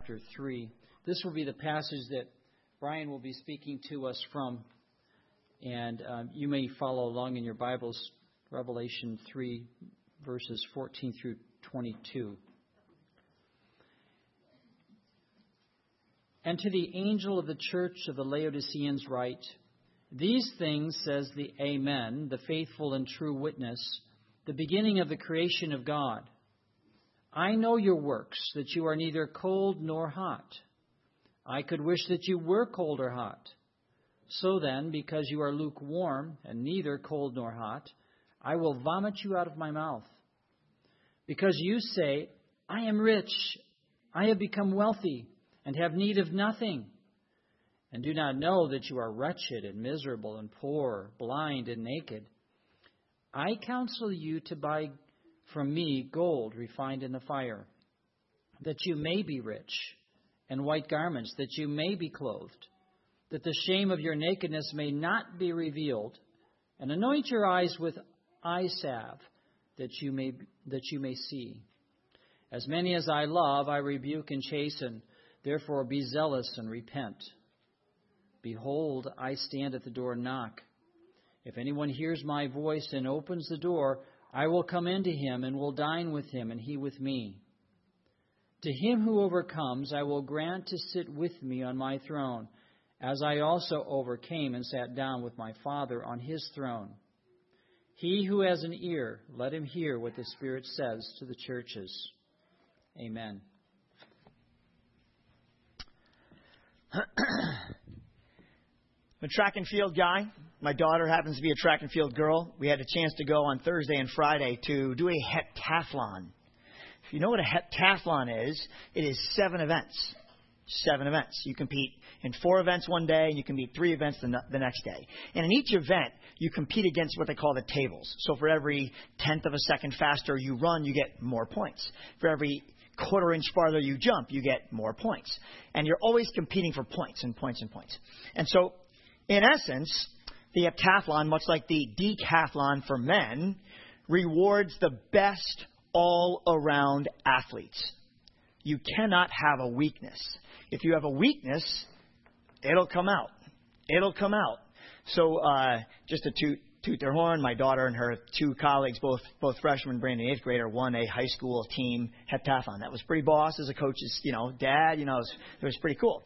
chapter 3. This will be the passage that Brian will be speaking to us from, and you may follow along in your Bibles, Revelation 3, verses 14 through 22. And to the angel of the church of the Laodiceans write, These things says the Amen, the faithful and true witness, the beginning of the creation of God. I know your works, that you are neither cold nor hot. I could wish that you were cold or hot. So then, because you are lukewarm and neither cold nor hot, I will vomit you out of my mouth. Because you say, I am rich, I have become wealthy, and have need of nothing, and do not know that you are wretched and miserable and poor, blind and naked. I counsel you to buy from me gold refined in the fire, that you may be rich, and white garments, that you may be clothed, that the shame of your nakedness may not be revealed, and anoint your eyes with eye salve, that you may see. As many as I love, I rebuke and chasten. Therefore be zealous and repent. Behold, I stand at the door and knock. If anyone hears my voice and opens the door, I will come into him and will dine with him and he with me. To him who overcomes, I will grant to sit with me on my throne, as I also overcame and sat down with my Father on his throne. He who has an ear, let him hear what the Spirit says to the churches. Amen. I'm a track and field guy. My daughter happens to be a track and field girl. We had a chance to go on Thursday and Friday to do a heptathlon. If you know what a heptathlon is, it is 7 events. 7 events. You compete in 4 events one day, and you compete 3 events the next day. And in each event, you compete against what they call the tables. So for every 1/10 of a second faster you run, you get more points. For every 1/4 inch farther you jump, you get more points. And you're always competing for points and points and points. And so, in essence, the heptathlon, much like the decathlon for men, rewards the best all-around athletes. You cannot have a weakness. If you have a weakness, it'll come out. It'll come out. So just to toot their horn, my daughter and her 2 colleagues, both freshmen, Brandon, 8th grader, won a high school team heptathlon. That was pretty boss as a coach's, dad. It was pretty cool.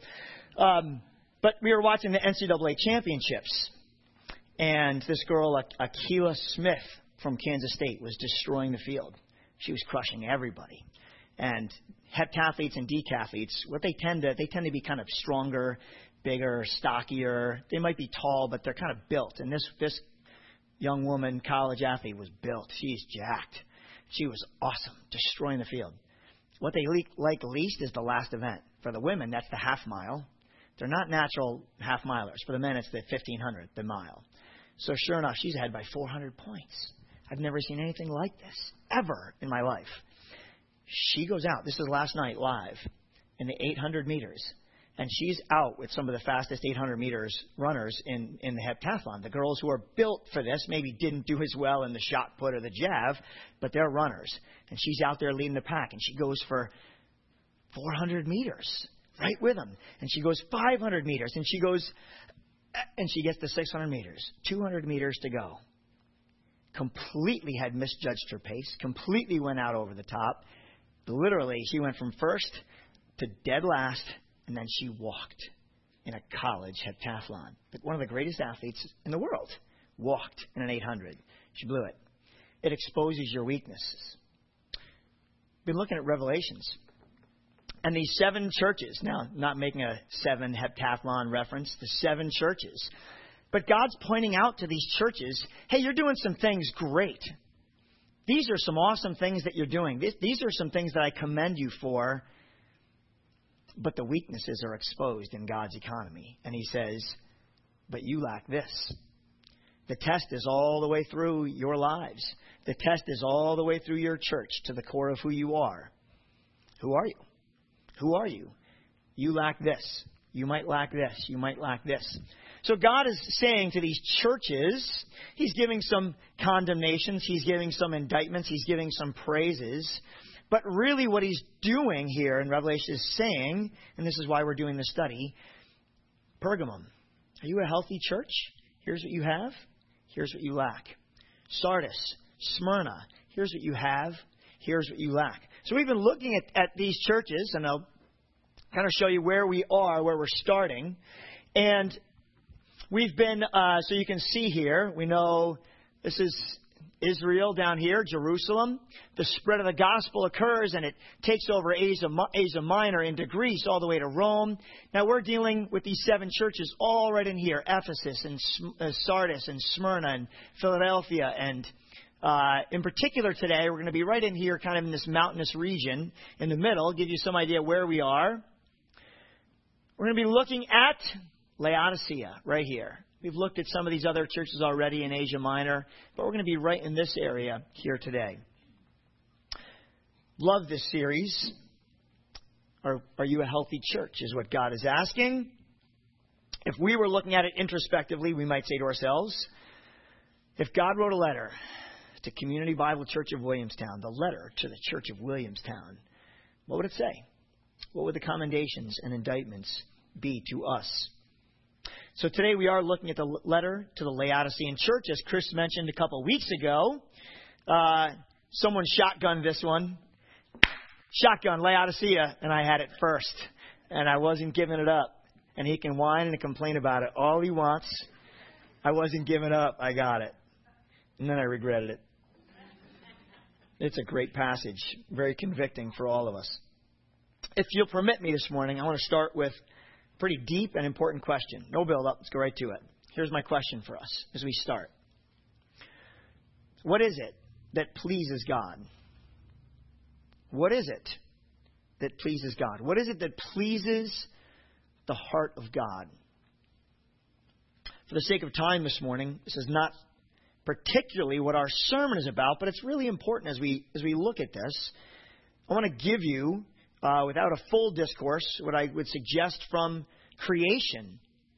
But we were watching the NCAA championships, and this girl, Akila Smith from Kansas State, was destroying the field. She was crushing everybody. And heptathletes and decathletes, they tend to be kind of stronger, bigger, stockier. They might be tall, but they're kind of built. And this young woman, college athlete, was built. She's jacked. She was awesome, destroying the field. What they like least is the last event. For the women, that's the half mile. They're not natural half milers. For the men, it's the 1,500, the mile. So sure enough, she's ahead by 400 points. I've never seen anything like this, ever in my life. She goes out. This is last night live in the 800 meters. And she's out with some of the fastest 800 meters runners in the heptathlon. The girls who are built for this maybe didn't do as well in the shot put or the jav, but they're runners. And she's out there leading the pack, and she goes for 400 meters right with them. And she goes 500 meters, and she gets to 600 meters, 200 meters to go. Completely had misjudged her pace, completely went out over the top. Literally, she went from first to dead last, and then she walked in a college heptathlon. But one of the greatest athletes in the world walked in an 800. She blew it. It exposes your weaknesses. Been looking at Revelations. And these 7 churches, now not making a 7 heptathlon reference, the 7 churches. But God's pointing out to these churches, hey, you're doing some things great. These are some awesome things that you're doing. These are some things that I commend you for. But the weaknesses are exposed in God's economy. And he says, but you lack this. The test is all the way through your lives. The test is all the way through your church to the core of who you are. Who are you? Who are you? You lack this. You might lack this. You might lack this. So God is saying to these churches, he's giving some condemnations. He's giving some indictments. He's giving some praises. But really what he's doing here in Revelation is saying, and this is why we're doing this study, Pergamum, are you a healthy church? Here's what you have. Here's what you lack. Sardis, Smyrna, here's what you have. Here's what you lack. So we've been looking at these churches, and I'll kind of show you where we are, where we're starting. And we've been, so you can see here, we know this is Israel down here, Jerusalem. The spread of the gospel occurs, and it takes over Asia Minor into Greece, all the way to Rome. Now we're dealing with these 7 churches all right in here, Ephesus and Sardis and Smyrna and Philadelphia. And in particular today, we're going to be right in here, kind of in this mountainous region in the middle, give you some idea where we are. We're going to be looking at Laodicea right here. We've looked at some of these other churches already in Asia Minor, but we're going to be right in this area here today. Love this series. Are you a healthy church, is what God is asking. If we were looking at it introspectively, we might say to ourselves, if God wrote a letter to Community Bible Church of Williamstown, the letter to the Church of Williamstown, what would it say? What would the commendations and indictments be to us? So today we are looking at the letter to the Laodicean church. As Chris mentioned a couple of weeks ago, someone shotgunned this one. Shotgun, Laodicea, and I had it first. And I wasn't giving it up. And he can whine and complain about it all he wants. I wasn't giving up. I got it. And then I regretted it. It's a great passage. Very convicting for all of us. If you'll permit me this morning, I want to start with a pretty deep and important question. No build-up. Let's go right to it. Here's my question for us as we start. What is it that pleases God? What is it that pleases God? What is it that pleases the heart of God? For the sake of time this morning, this is not particularly what our sermon is about, but it's really important as we look at this. I want to give you, without a full discourse, what I would suggest from creation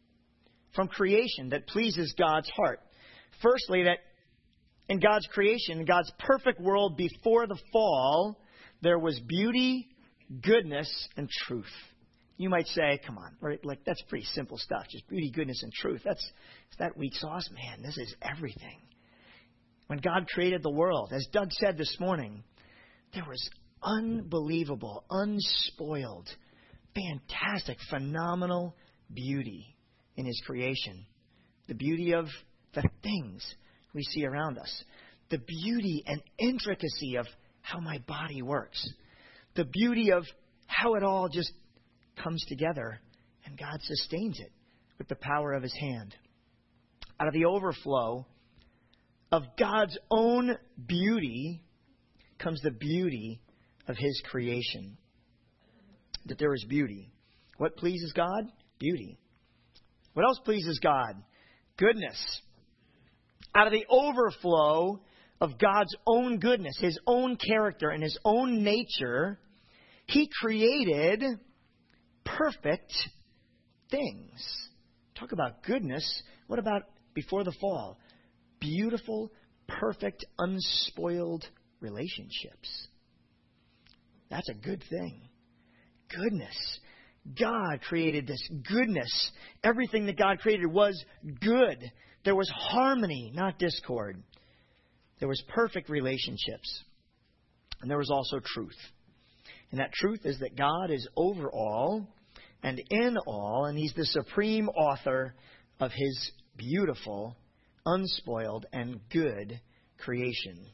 that pleases God's heart. Firstly, that in God's creation, in God's perfect world before the fall, there was beauty, goodness, and truth. You might say, come on, right? Like that's pretty simple stuff. Just beauty, goodness, and truth. It's that weak sauce, man. This is everything. When God created the world, as Doug said this morning, there was unbelievable, unspoiled, fantastic, phenomenal beauty in His creation. The beauty of the things we see around us. The beauty and intricacy of how my body works. The beauty of how it all just comes together and God sustains it with the power of His hand. Out of the overflow of God's own beauty comes the beauty of His creation. That there is beauty. What pleases God? Beauty. What else pleases God? Goodness. Out of the overflow of God's own goodness, His own character, and His own nature, He created perfect things. Talk about goodness. What about before the fall? Beautiful, perfect, unspoiled relationships. That's a good thing. Goodness. God created this goodness. Everything that God created was good. There was harmony, not discord. There was perfect relationships. And there was also truth. And that truth is that God is over all and in all, and He's the supreme author of His beautiful, unspoiled, and good creation.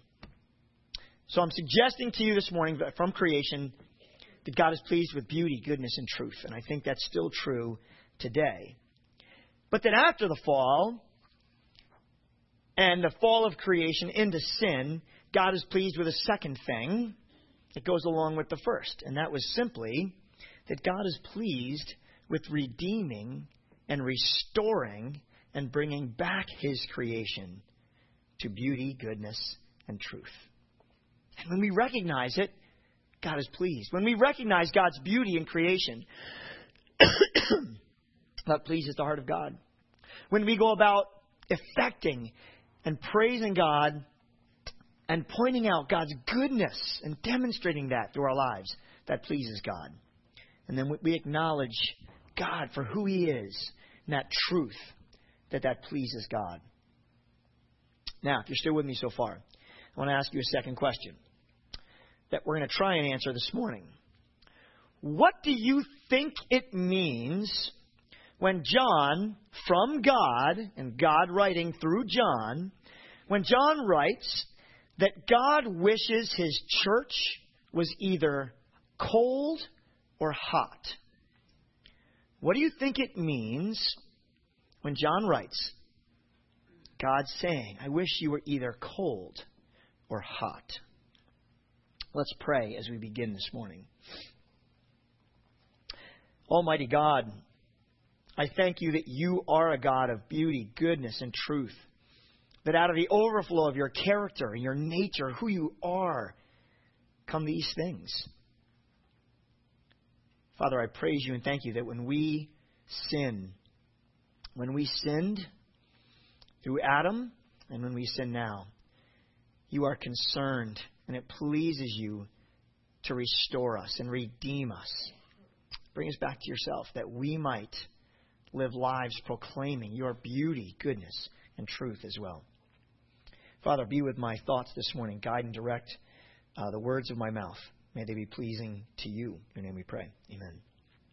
So I'm suggesting to you this morning that from creation that God is pleased with beauty, goodness, and truth. And I think that's still true today. But then after the fall, and the fall of creation into sin, God is pleased with a second thing that goes along with the first. And that was simply that God is pleased with redeeming and restoring and bringing back His creation to beauty, goodness, and truth. And when we recognize it, God is pleased. When we recognize God's beauty in creation, that pleases the heart of God. When we go about effecting and praising God and pointing out God's goodness and demonstrating that through our lives, that pleases God. And then we acknowledge God for who He is and that truth, that pleases God. Now, if you're still with me so far, I want to ask you a second question that we're going to try and answer this morning. What do you think it means when John, from God, and God writing through John, when John writes that God wishes His church was either cold or hot? What do you think it means when John writes, God's saying, I wish you were either cold or hot? Let's pray as we begin this morning. Almighty God, I thank you that you are a God of beauty, goodness, and truth. That out of the overflow of your character and your nature, who you are, come these things. Father, I praise you and thank you that when we sinned through Adam and when we sin now, you are concerned and it pleases you to restore us and redeem us. Bring us back to yourself that we might live lives proclaiming your beauty, goodness, and truth as well. Father, be with my thoughts this morning. Guide and direct the words of my mouth. May they be pleasing to you. In your name we pray. Amen.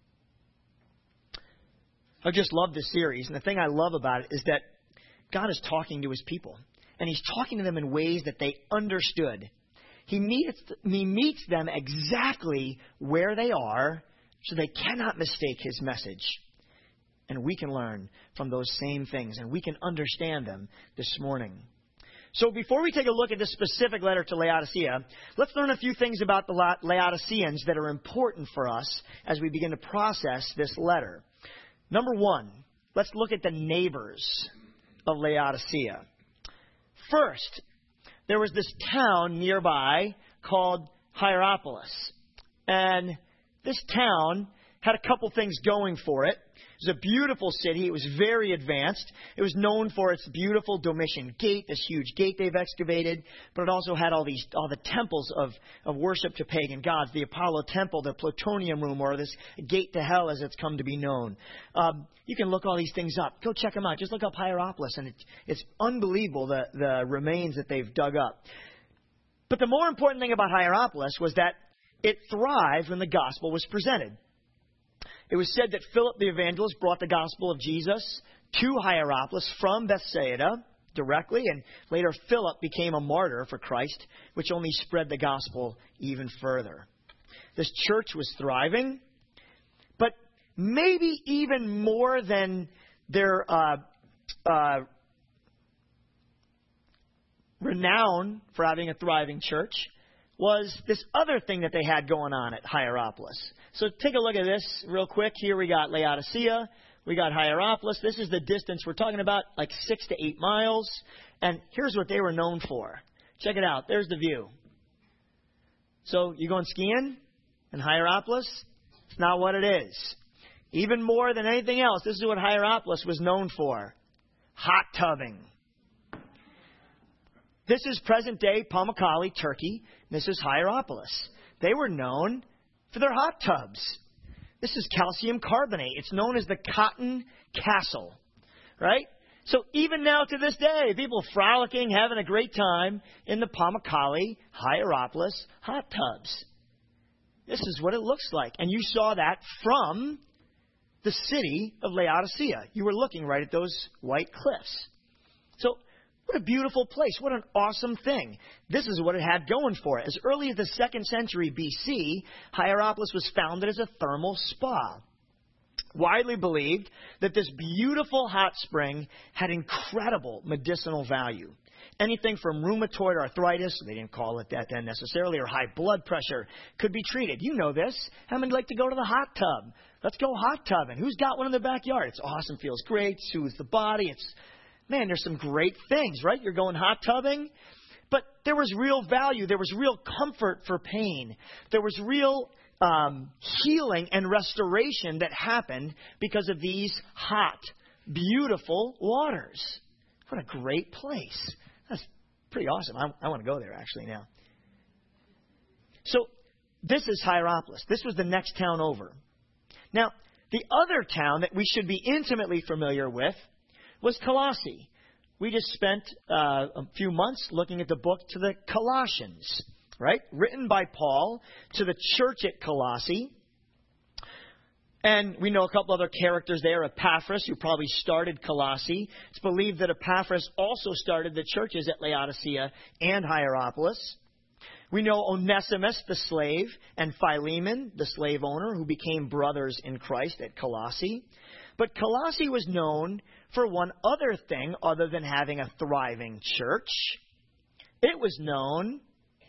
I just love this series. And the thing I love about it is that God is talking to His people. And He's talking to them in ways that they understood. He meets them exactly where they are so they cannot mistake His message. And we can learn from those same things. And we can understand them this morning. So before we take a look at this specific letter to Laodicea, let's learn a few things about the Laodiceans that are important for us as we begin to process this letter. Number one, let's look at the neighbors of Laodicea. First, there was this town nearby called Hierapolis. And this town had a couple things going for it. It was a beautiful city. It was very advanced. It was known for its beautiful Domitian Gate, this huge gate they've excavated. But it also had all the temples of worship to pagan gods. The Apollo Temple, the Plutonium Room, or this gate to hell as it's come to be known. You can look all these things up. Go check them out. Just look up Hierapolis, and it's unbelievable the remains that they've dug up. But the more important thing about Hierapolis was that it thrived when the gospel was presented. It was said that Philip the evangelist brought the gospel of Jesus to Hierapolis from Bethsaida directly, and later Philip became a martyr for Christ, which only spread the gospel even further. This church was thriving, but maybe even more than their renown for having a thriving church was this other thing that they had going on at Hierapolis. So take a look at this real quick. Here we got Laodicea. We got Hierapolis. This is the distance we're talking about, like 6 to 8 miles. And here's what they were known for. Check it out. There's the view. So you going skiing in Hierapolis? It's not what it is. Even more than anything else, this is what Hierapolis was known for. Hot tubbing. This is present-day Pamukkale, Turkey. This is Hierapolis. They were known for their hot tubs. This is calcium carbonate. It's known as the Cotton Castle, right? So even now to this day, people frolicking, having a great time in the Pamukkale, Hierapolis hot tubs. This is what it looks like. And you saw that from the city of Laodicea. You were looking right at those white cliffs. So what a beautiful place. What an awesome thing. This is what it had going for it. As early as the 2nd century BC, Hierapolis was founded as a thermal spa. Widely believed that this beautiful hot spring had incredible medicinal value. Anything from rheumatoid arthritis, they didn't call it that then necessarily, or high blood pressure could be treated. You know this. How many like to go to the hot tub? Let's go hot tubbing. Who's got one in the backyard? It's awesome, feels great, soothes the body. Man, there's some great things, right? You're going hot tubbing. But there was real value. There was real comfort for pain. There was real healing and restoration that happened because of these hot, beautiful waters. What a great place. That's Pretty awesome. I want to go there actually now. So this is Hierapolis. This was the next town over. Now, the other town that we should be intimately familiar with was Colossae. We just spent a few months looking at the book to the Colossians, right? Written by Paul to the church at Colossae. And we know a couple other characters there. Epaphras, who probably started Colossae. It's believed that Epaphras also started the churches at Laodicea and Hierapolis. We know Onesimus, the slave, and Philemon, the slave owner, who became brothers in Christ at Colossae. But Colossae was known for one other thing other than having a thriving church. It was known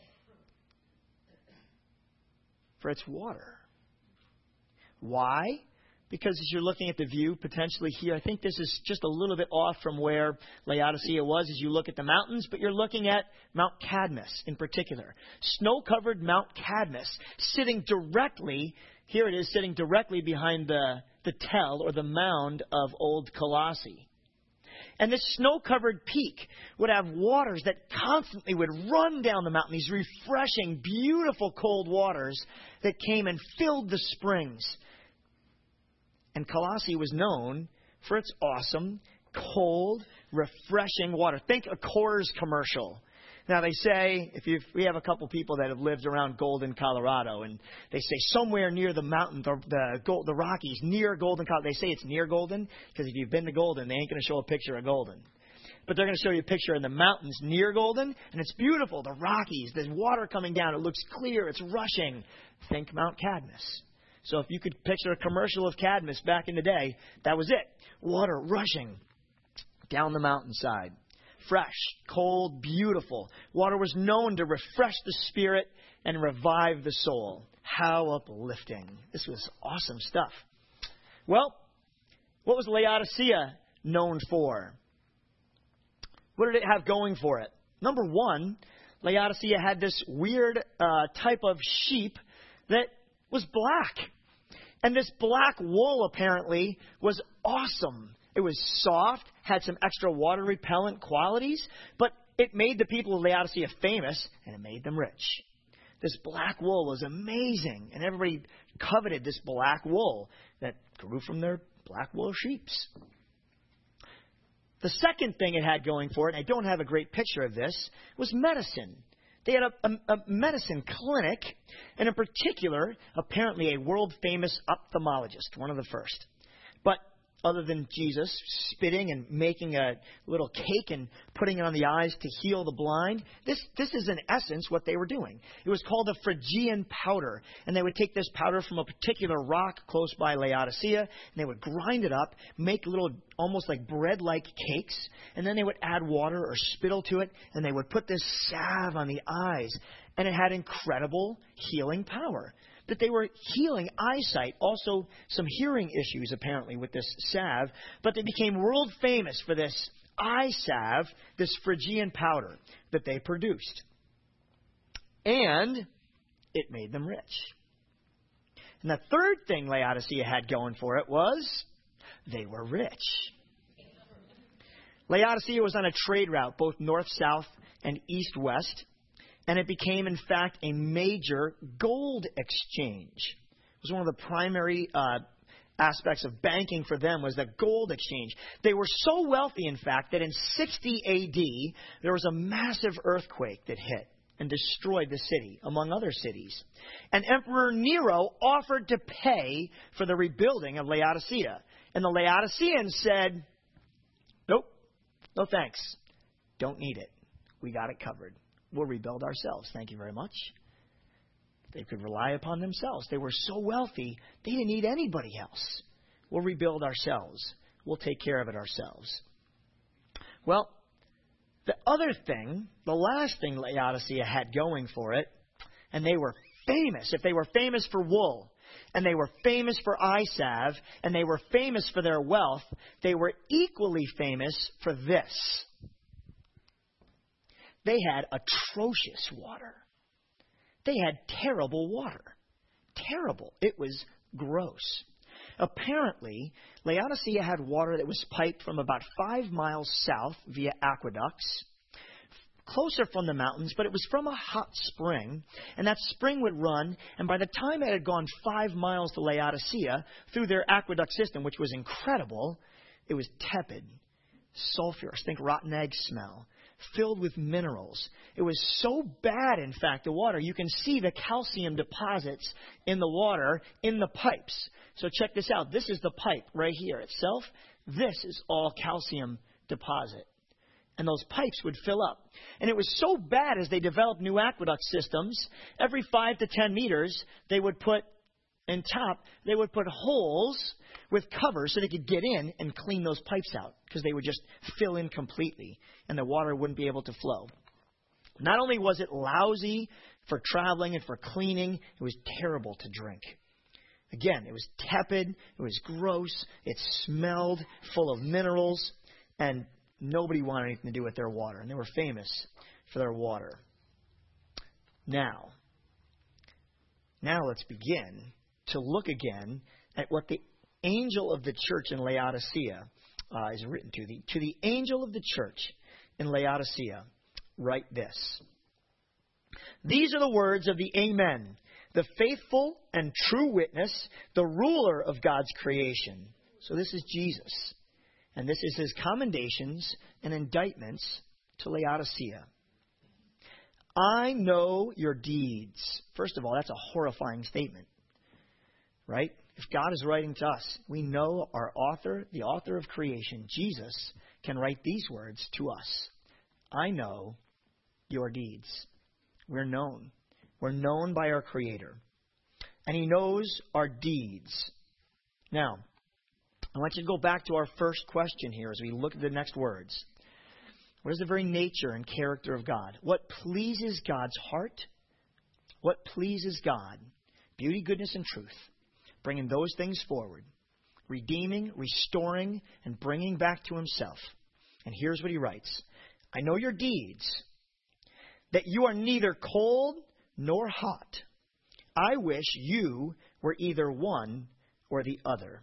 for its water. Why? Because as you're looking at the view potentially here, I think this is just a little bit off from where Laodicea was as you look at the mountains, but you're looking at Mount Cadmus in particular. Snow-covered Mount Cadmus sitting directly, here it is, sitting directly behind the tell or the mound of Old Colossae. And this snow-covered peak would have waters that constantly would run down the mountain, these refreshing, beautiful cold waters that came and filled the springs. And Colossae was known for its awesome, cold, refreshing water. Think a Coors commercial. Now, they say, we have a couple people that have lived around Golden, Colorado, and they say somewhere near the mountains, the Rockies, near Golden, Colorado. They say it's near Golden, because if you've been to Golden, they ain't going to show a picture of Golden. But they're going to show you a picture in the mountains near Golden, and it's beautiful. The Rockies, there's water coming down. It looks clear. It's rushing. Think Mount Cadmus. So if you could picture a commercial of Cadmus back in the day, that was it. Water rushing down the mountainside. Fresh, cold, beautiful. Water was known to refresh the spirit and revive the soul. How uplifting. This was awesome stuff. Well, what was Laodicea known for? What did it have going for it? Number one, Laodicea had this weird type of sheep that was black. And this black wool, apparently, was awesome. It was soft, had some extra water repellent qualities, but it made the people of Laodicea famous, and it made them rich. This black wool was amazing, and everybody coveted this black wool that grew from their black wool sheeps. The second thing it had going for it, and I don't have a great picture of this, was medicine. They had a medicine clinic, and in particular, apparently a world-famous ophthalmologist, one of the first. But other than Jesus spitting and making a little cake and putting it on the eyes to heal the blind, this is in essence what they were doing. It was called a Phrygian powder, and they would take this powder from a particular rock close by Laodicea, and they would grind it up, make little almost like bread-like cakes, and then they would add water or spittle to it, and they would put this salve on the eyes, and it had incredible healing power. That they were healing eyesight, also some hearing issues apparently with this salve, but they became world famous for this eye salve, this Phrygian powder that they produced. And it made them rich. And the third thing Laodicea had going for it was they were rich. Laodicea was on a trade route, both north-south and east-west. And it became, in fact, a major gold exchange. It was one of the primary aspects of banking for them was the gold exchange. They were so wealthy, in fact, that in 60 A.D., there was a massive earthquake that hit and destroyed the city, among other cities. And Emperor Nero offered to pay for the rebuilding of Laodicea. And the Laodiceans said, nope, no thanks. Don't need it. We got it covered. We'll rebuild ourselves. Thank you very much. They could rely upon themselves. They were so wealthy, they didn't need anybody else. We'll rebuild ourselves. We'll take care of it ourselves. Well, the other thing, the last thing Laodicea had going for it, and they were famous. If they were famous for wool, and they were famous for eye salve, and they were famous for their wealth, they were equally famous for this. They had atrocious water. They had terrible water. Terrible. It was gross. Apparently, Laodicea had water that was piped from about 5 miles south via aqueducts, closer from the mountains, but it was from a hot spring. And that spring would run, and by the time it had gone 5 miles to Laodicea, through their aqueduct system, which was incredible, it was tepid, sulfurous, think rotten egg smell, filled with minerals. It was so bad, in fact, the water. You can see the calcium deposits in the water in the pipes. So check this out. This is the pipe right here itself. This is all calcium deposit. And those pipes would fill up. And it was so bad as they developed new aqueduct systems, every 5 to 10 meters, they would put holes with covers so they could get in and clean those pipes out, because they would just fill in completely and the water wouldn't be able to flow. Not only was it lousy for traveling and for cleaning, it was terrible to drink. Again, it was tepid, it was gross, it smelled full of minerals, and nobody wanted anything to do with their water. And they were famous for their water. Now let's begin to look again at what the angel of the church in Laodicea is written to. To the angel of the church in Laodicea, write this. These are the words of the Amen, the faithful and true witness, the ruler of God's creation. So this is Jesus. And this is his commendations and indictments to Laodicea. I know your deeds. First of all, that's a horrifying statement, right? If God is writing to us, we know our author, the author of creation, Jesus, can write these words to us. I know your deeds. We're known. We're known by our Creator. And he knows our deeds. Now, I want you to go back to our first question here as we look at the next words. What is the very nature and character of God? What pleases God's heart? What pleases God? Beauty, goodness, and truth. Bringing those things forward. Redeeming, restoring, and bringing back to himself. And here's what he writes. I know your deeds, that you are neither cold nor hot. I wish you were either one or the other.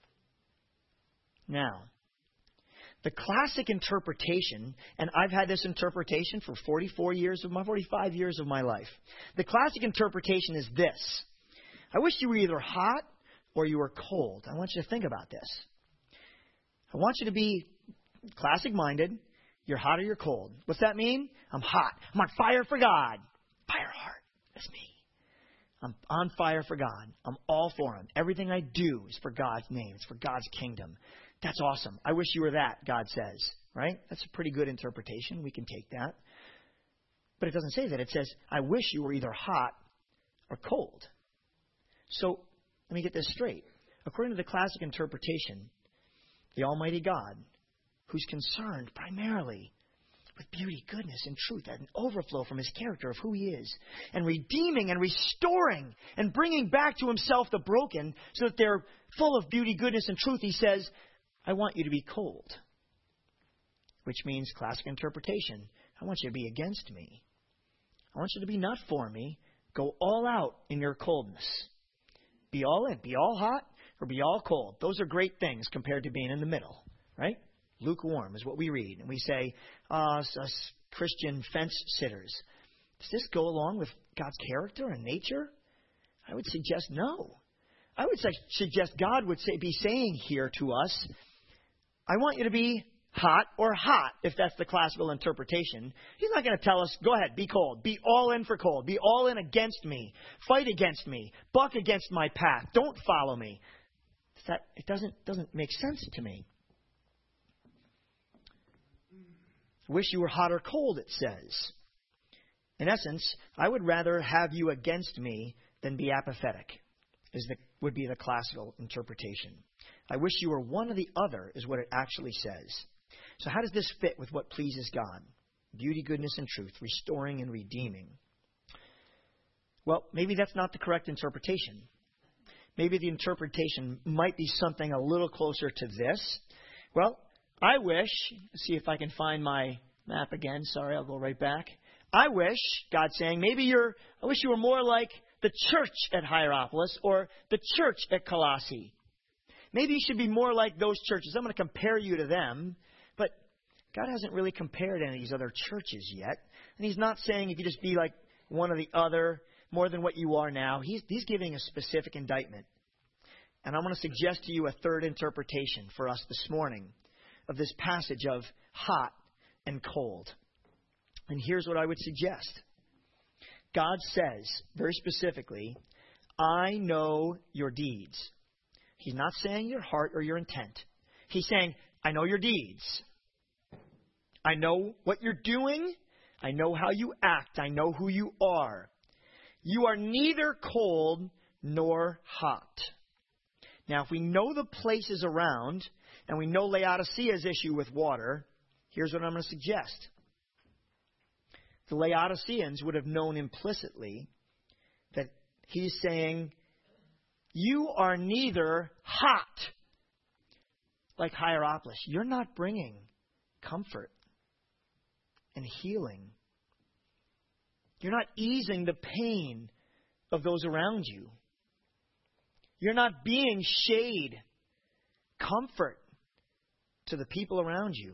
Now, the classic interpretation, and I've had this interpretation for 45 years of my life. The classic interpretation is this. I wish you were either hot or you were cold. I want you to think about this. I want you to be classic-minded. You're hot or you're cold. What's that mean? I'm hot. I'm on fire for God. Fire heart. That's me. I'm on fire for God. I'm all for him. Everything I do is for God's name. It's for God's kingdom. That's awesome. I wish you were that, God says. Right? That's a pretty good interpretation. We can take that. But it doesn't say that. It says, I wish you were either hot or cold. So, let me get this straight. According to the classic interpretation, the Almighty God, who's concerned primarily with beauty, goodness, and truth, and overflow from his character of who he is, and redeeming and restoring and bringing back to himself the broken so that they're full of beauty, goodness, and truth, he says, I want you to be cold. Which means, classic interpretation, I want you to be against me. I want you to be not for me. Go all out in your coldness. Be all in. Be all hot or be all cold. Those are great things compared to being in the middle, right? Lukewarm is what we read. And we say, us Christian fence sitters. Does this go along with God's character and nature? I would suggest no. I would suggest God would be saying here to us, I want you to be hot or hot, if that's the classical interpretation. He's not going to tell us, go ahead, be cold. Be all in for cold. Be all in against me. Fight against me. Buck against my path. Don't follow me. It doesn't make sense to me. Wish you were hot or cold, it says. In essence, I would rather have you against me than be apathetic, would be the classical interpretation. I wish you were one or the other, is what it actually says. So how does this fit with what pleases God? Beauty, goodness, and truth, restoring and redeeming. Well, maybe that's not the correct interpretation. Maybe the interpretation might be something a little closer to this. Well, I wish, see if I can find my map again. Sorry, I'll go right back. I wish, God's saying, I wish you were more like the church at Hierapolis or the church at Colossae. Maybe you should be more like those churches. I'm going to compare you to them. But God hasn't really compared any of these other churches yet. And He's not saying if you just be like one or the other, more than what you are now. He's giving a specific indictment. And I want to suggest to you a third interpretation for us this morning of this passage of hot and cold. And here's what I would suggest. God says, very specifically, I know your deeds. He's not saying your heart or your intent. He's saying, I know your deeds. I know what you're doing. I know how you act. I know who you are. You are neither cold nor hot. Now, if we know the places around, and we know Laodicea's issue with water, here's what I'm going to suggest. The Laodiceans would have known implicitly that he's saying, you are neither hot like Hierapolis. You're not bringing comfort and healing. You're not easing the pain of those around you. You're not being shade, comfort to the people around you.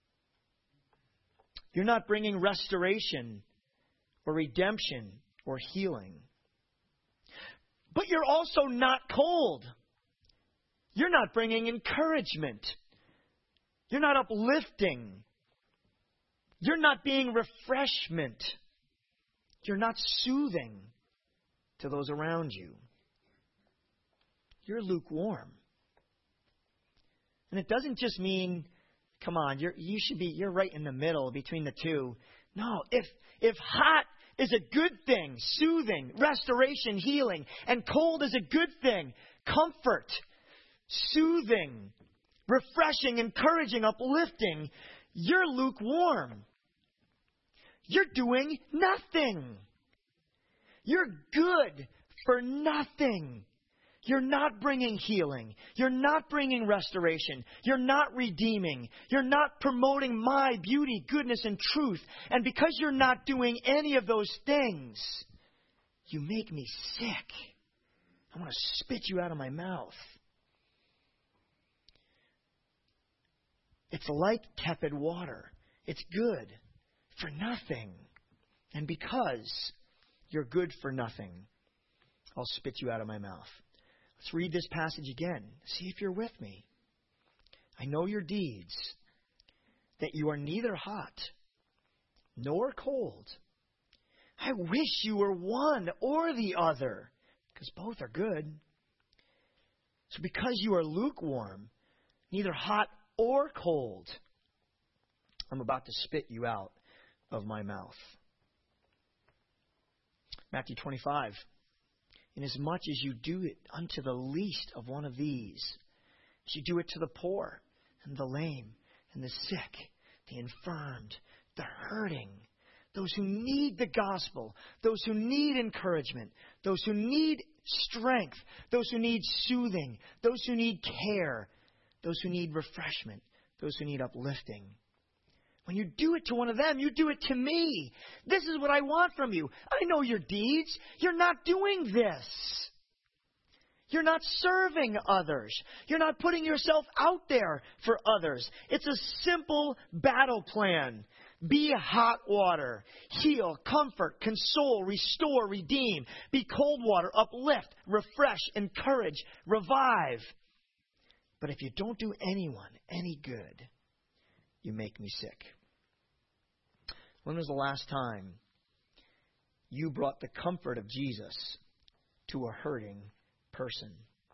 You're not bringing restoration or redemption or healing. But you're also not cold. You're not bringing encouragement. You're not uplifting. You're not being refreshment. You're not soothing to those around you. You're lukewarm. And it doesn't just mean, come on, you're right in the middle between the two. No, if hot is a good thing, soothing, restoration, healing, and cold is a good thing, comfort, soothing, refreshing, encouraging, uplifting, you're lukewarm. You're doing nothing. You're good for nothing. You're not bringing healing. You're not bringing restoration. You're not redeeming. You're not promoting my beauty, goodness, and truth. And because you're not doing any of those things, you make me sick. I want to spit you out of my mouth. It's like tepid water. It's good for nothing. And because you're good for nothing, I'll spit you out of my mouth. Let's read this passage again. See if you're with me. I know your deeds, that you are neither hot nor cold. I wish you were one or the other, because both are good. So because you are lukewarm, neither hot or cold, I'm about to spit you out of my mouth. Matthew 25. Inasmuch as you do it unto the least of one of these, as you do it to the poor and the lame and the sick, the infirmed, the hurting, those who need the gospel, those who need encouragement, those who need strength, those who need soothing, those who need care, those who need refreshment, those who need uplifting. When you do it to one of them, you do it to me. This is what I want from you. I know your deeds. You're not doing this. You're not serving others. You're not putting yourself out there for others. It's a simple battle plan. Be hot water. Heal, comfort, console, restore, redeem. Be cold water. Uplift, refresh, encourage, revive. But if you don't do anyone any good, you make me sick. When was the last time you brought the comfort of Jesus to a hurting person?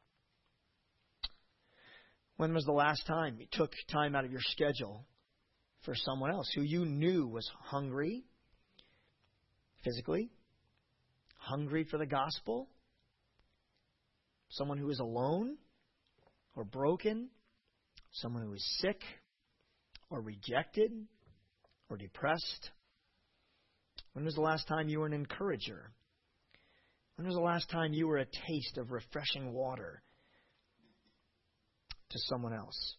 When was the last time you took time out of your schedule for someone else who you knew was hungry physically, hungry for the gospel, someone who is alone or broken, someone who is sick or rejected or depressed? When was the last time you were an encourager? When was the last time you were a taste of refreshing water to someone else?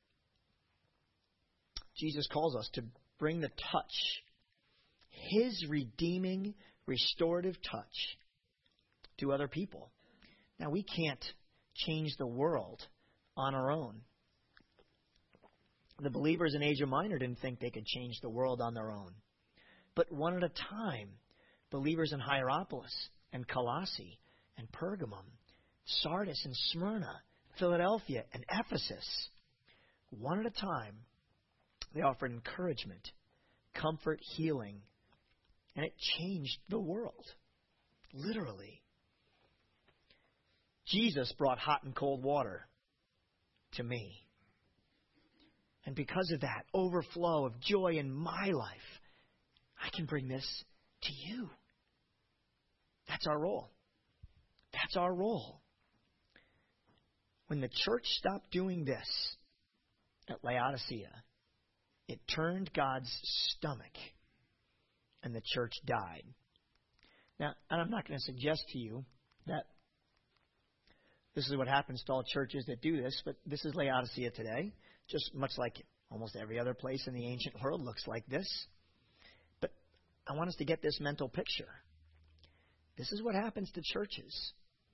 Jesus calls us to bring the touch, His redeeming, restorative touch, to other people. Now, we can't change the world on our own. The believers in Asia Minor didn't think they could change the world on their own. But one at a time, believers in Hierapolis and Colossae and Pergamum, Sardis and Smyrna, Philadelphia and Ephesus, one at a time, they offered encouragement, comfort, healing, and it changed the world, literally. Jesus brought hot and cold water to me. And because of that overflow of joy in my life, I can bring this to you. That's our role. That's our role. When the church stopped doing this at Laodicea, it turned God's stomach and the church died. Now, and I'm not going to suggest to you that this is what happens to all churches that do this, but this is Laodicea today, just much like almost every other place in the ancient world looks like this. But I want us to get this mental picture. This is what happens to churches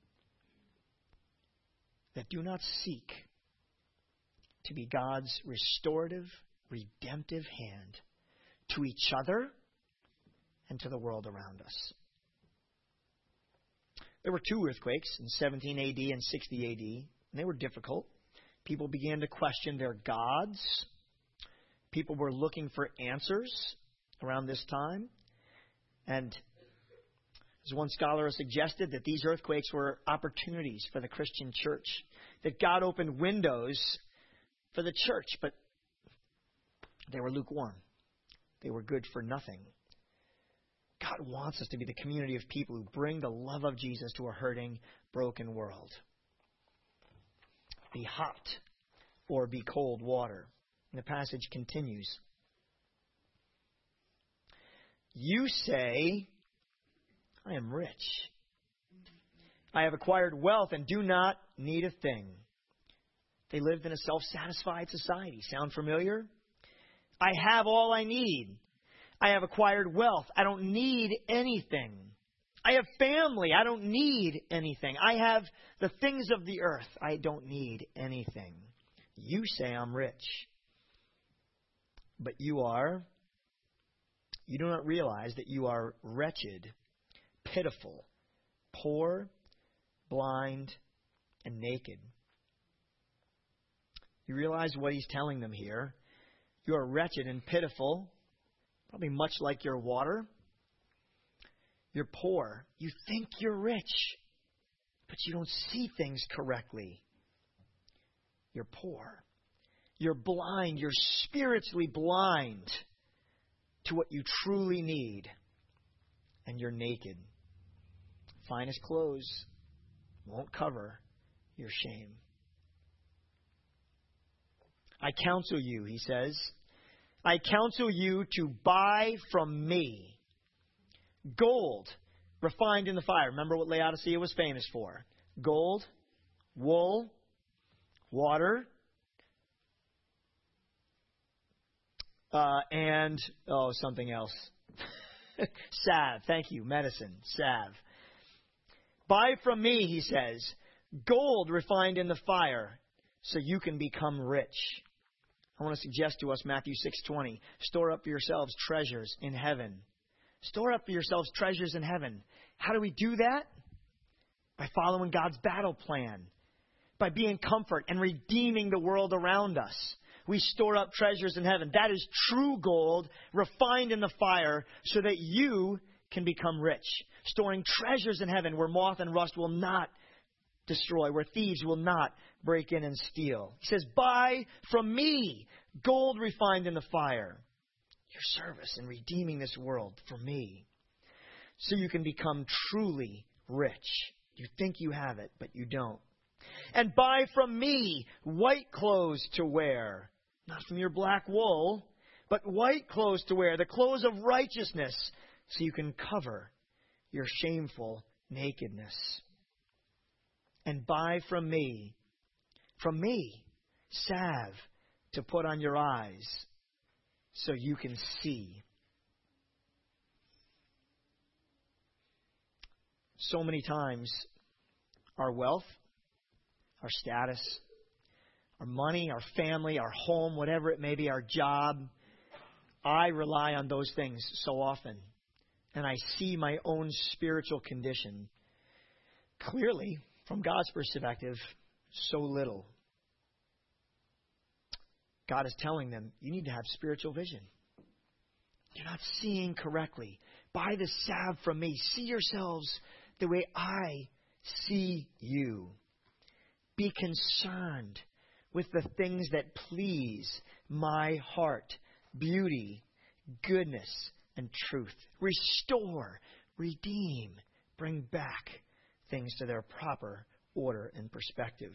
that do not seek to be God's restorative, redemptive hand to each other and to the world around us. There were 2 earthquakes in 17 AD and 60 AD, and they were difficult. People began to question their gods. People were looking for answers around this time. And as one scholar has suggested, that these earthquakes were opportunities for the Christian church, that God opened windows for the church, but they were lukewarm. They were good for nothing. God wants us to be the community of people who bring the love of Jesus to a hurting, broken world. Be hot or be cold water. And the passage continues. You say, I am rich. I have acquired wealth and do not need a thing. They lived in a self-satisfied society. Sound familiar? I have all I need. I have acquired wealth. I don't need anything. I have family. I don't need anything. I have the things of the earth. I don't need anything. You say I'm rich. But you do not realize that you are wretched, pitiful, poor, blind, and naked. You realize what he's telling them here. You are wretched and pitiful, probably much like your water. You're poor. You think you're rich, but you don't see things correctly. You're poor. You're blind. You're spiritually blind to what you truly need. And you're naked. Finest clothes won't cover your shame. I counsel you, he says, I counsel you to buy from me gold refined in the fire. Remember what Laodicea was famous for. Gold, wool, water, and something else. Salve. Thank you. Medicine. Salve. Buy from me, he says, gold refined in the fire so you can become rich. I want to suggest to us Matthew 6:20. Store up for yourselves treasures in heaven. Store up for yourselves treasures in heaven. How do we do that? By following God's battle plan. By being comfort and redeeming the world around us. We store up treasures in heaven. That is true gold refined in the fire so that you can become rich. Storing treasures in heaven where moth and rust will not destroy, where thieves will not break in and steal. He says, buy from me gold refined in the fire. Your service in redeeming this world for me. So you can become truly rich. You think you have it, but you don't. And buy from me white clothes to wear. Not from your black wool, but white clothes to wear. The clothes of righteousness. So you can cover your shameful nakedness. And buy from me, salve to put on your eyes so you can see. So many times, our wealth, our status, our money, our family, our home, whatever it may be, our job. I rely on those things so often. And I see my own spiritual condition clearly, from God's perspective, so little. God is telling them, you need to have spiritual vision. You're not seeing correctly. Buy the salve from me. See yourselves the way I see you. Be concerned with the things that please my heart. Beauty, goodness, and truth. Restore, redeem, bring back things to their proper order and perspective.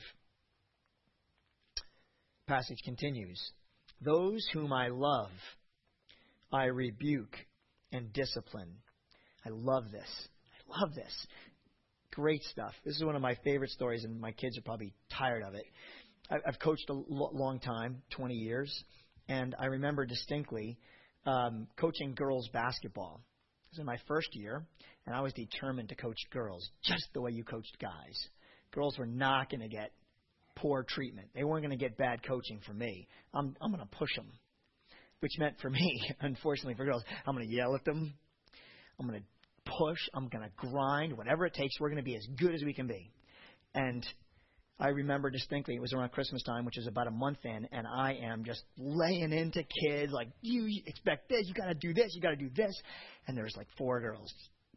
Passage continues. Those whom I love, I rebuke and discipline. I love this. I love this. Great stuff. This is one of my favorite stories, and my kids are probably tired of it. I've coached a long time, 20 years, and I remember distinctly coaching girls basketball. It was in my first year, and I was determined to coach girls just the way you coached guys. Girls were not going to get poor treatment. They weren't going to get bad coaching from me. I'm going to push them, which meant for me, unfortunately for girls, I'm going to yell at them. I'm going to push. I'm going to grind. Whatever it takes, we're going to be as good as we can be. And I remember distinctly, it was around Christmas time, which is about a month in, and I am just laying into kids like, you expect this, you got to do this, you got to do this. And there's like 4 girls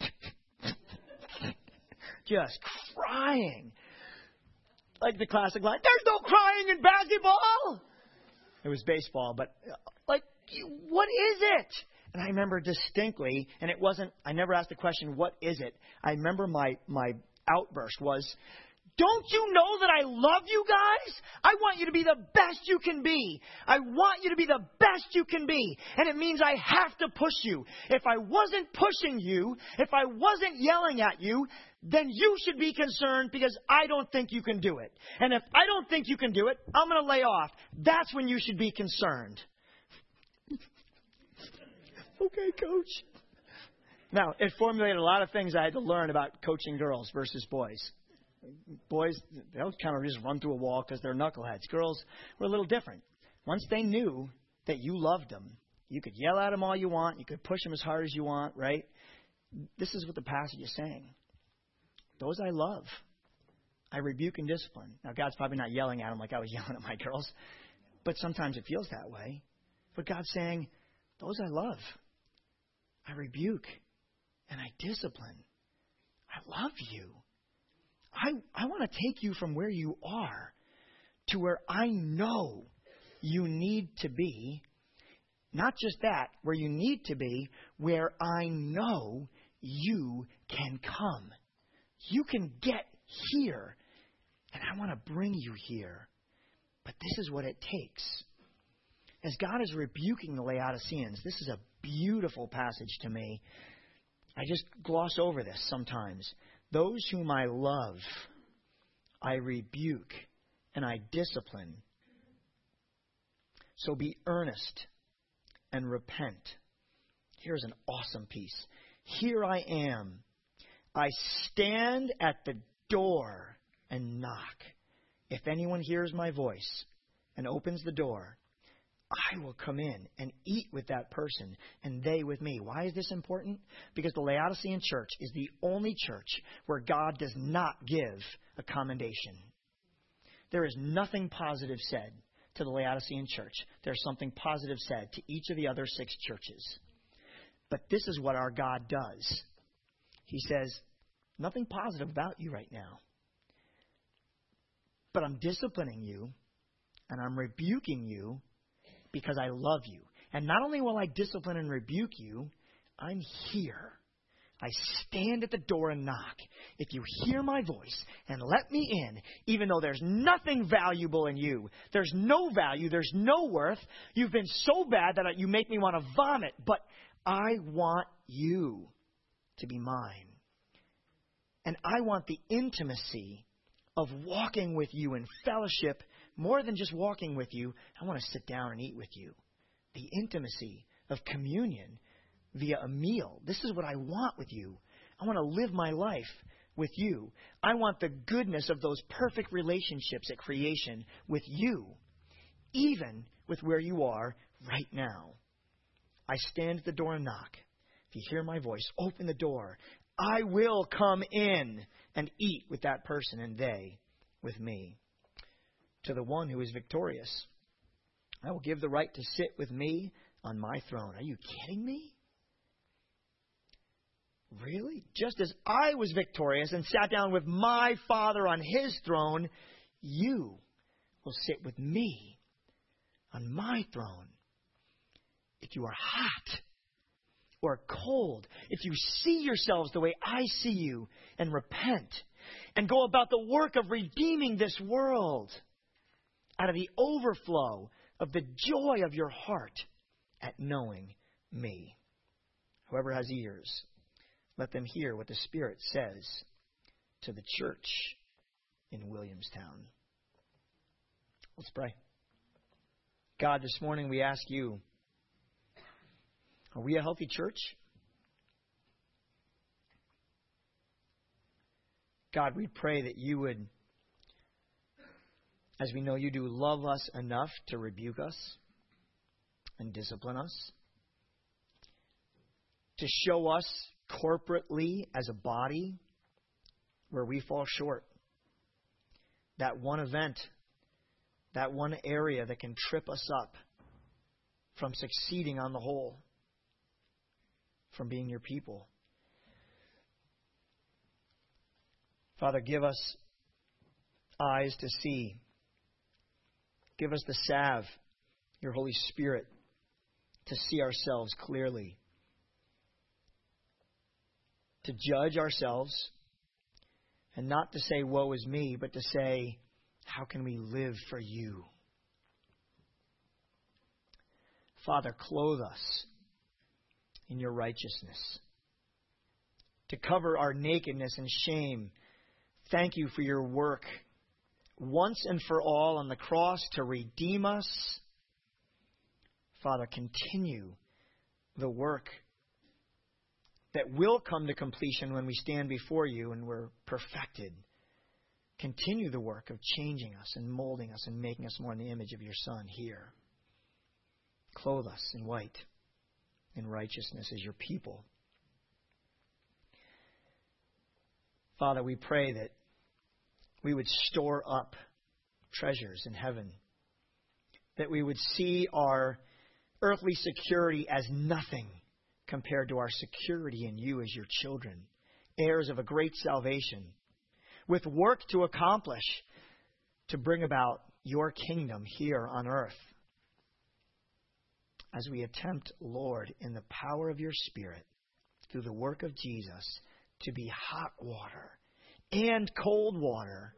just crying. Like the classic line, there's no crying in basketball. It was baseball, but like, what is it? And I remember distinctly, and it wasn't, I never asked the question, what is it? I remember my outburst was, don't you know that I love you guys? I want you to be the best you can be. I want you to be the best you can be. And it means I have to push you. If I wasn't pushing you, if I wasn't yelling at you, then you should be concerned because I don't think you can do it. And if I don't think you can do it, I'm going to lay off. That's when you should be concerned. Okay, coach. Now, it formulated a lot of things I had to learn about coaching girls versus boys. Boys, they'll kind of just run through a wall because they're knuckleheads. Girls were a little different. Once they knew that you loved them, you could yell at them all you want. You could push them as hard as you want, right? This is what the passage is saying. Those I love, I rebuke and discipline. Now, God's probably not yelling at them like I was yelling at my girls, but sometimes it feels that way. But God's saying, those I love, I rebuke and I discipline. I love you. I want to take you from where you are to where I know you need to be. Not just that, where you need to be, where I know you can come. You can get here, and I want to bring you here. But this is what it takes. As God is rebuking the Laodiceans, this is a beautiful passage to me. I just gloss over this sometimes. Those whom I love, I rebuke and I discipline. So be earnest and repent. Here's an awesome piece. Here I am. I stand at the door and knock. If anyone hears my voice and opens the door, I will come in and eat with that person and they with me. Why is this important? Because the Laodicean church is the only church where God does not give a commendation. There is nothing positive said to the Laodicean church. There's something positive said to each of the other 6 churches. But this is what our God does. He says, nothing positive about you right now. But I'm disciplining you and I'm rebuking you because I love you. And not only will I discipline and rebuke you, I'm here. I stand at the door and knock. If you hear my voice and let me in, even though there's nothing valuable in you, there's no value, there's no worth, you've been so bad that you make me want to vomit, but I want you to be mine. And I want the intimacy of walking with you in fellowship. More than just walking with you, I want to sit down and eat with you. The intimacy of communion via a meal. This is what I want with you. I want to live my life with you. I want the goodness of those perfect relationships at creation with you, even with where you are right now. I stand at the door and knock. If you hear my voice, open the door. I will come in and eat with that person and they with me. To the one who is victorious, I will give the right to sit with me on my throne. Are you kidding me? Really? Just as I was victorious and sat down with my Father on his throne, you will sit with me on my throne. If you are hot or cold, if you see yourselves the way I see you and repent and go about the work of redeeming this world out of the overflow of the joy of your heart at knowing me. Whoever has ears, let them hear what the Spirit says to the church in Williamstown. Let's pray. God, this morning we ask you, are we a healthy church? God, we pray that you would, as we know you do, love us enough to rebuke us and discipline us, to show us corporately as a body where we fall short. That one event, that one area that can trip us up from succeeding on the whole, from being your people. Father, give us eyes to see. Give us the salve, your Holy Spirit, to see ourselves clearly, to judge ourselves, and not to say, woe is me, but to say, how can we live for you? Father, clothe us in your righteousness, to cover our nakedness and shame. Thank you for your work once and for all on the cross to redeem us. Father, continue the work that will come to completion when we stand before you and we're perfected. Continue the work of changing us and molding us and making us more in the image of your Son here. Clothe us in white, in righteousness as your people. Father, we pray that we would store up treasures in heaven, that we would see our earthly security as nothing compared to our security in you as your children, heirs of a great salvation, with work to accomplish to bring about your kingdom here on earth. As we attempt, Lord, in the power of your Spirit, through the work of Jesus, to be hot water and cold water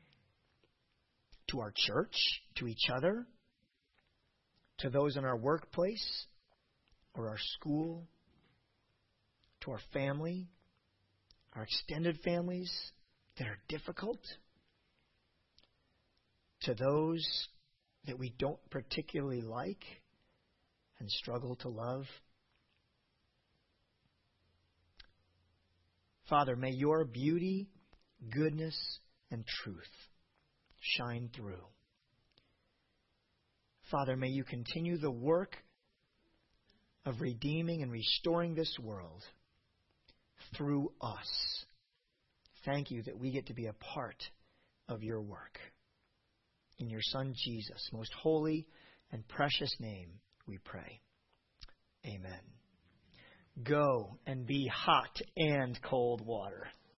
to our church, to each other, to those in our workplace or our school, to our family, our extended families that are difficult, to those that we don't particularly like and struggle to love. Father, may your beauty, goodness, and truth shine through. Father, may you continue the work of redeeming and restoring this world through us. Thank you that we get to be a part of your work. In your Son, Jesus' most holy and precious name, we pray. Amen. Go and be hot and cold water.